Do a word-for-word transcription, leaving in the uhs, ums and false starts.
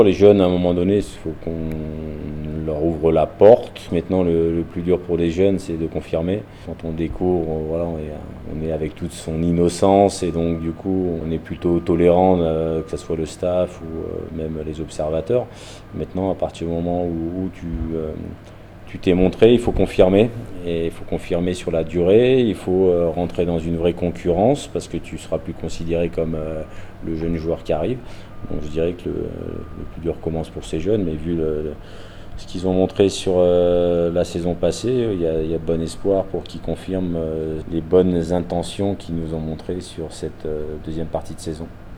Les jeunes, à un moment donné, il faut qu'on leur ouvre la porte. Maintenant, le, le plus dur pour les jeunes, c'est de confirmer. Quand on découvre, voilà, on est, on est avec toute son innocence et donc du coup, on est plutôt tolérant, euh, que ce soit le staff ou euh, même les observateurs. Maintenant, à partir du moment où, où tu... Euh, tu t'es montré, il faut confirmer, et il faut confirmer sur la durée, il faut euh, rentrer dans une vraie concurrence parce que tu seras plus considéré comme euh, le jeune joueur qui arrive. Donc je dirais que le, le plus dur commence pour ces jeunes, mais vu le, le, ce qu'ils ont montré sur euh, la saison passée, il y, a, il y a bon espoir pour qu'ils confirment euh, les bonnes intentions qu'ils nous ont montrées sur cette euh, deuxième partie de saison.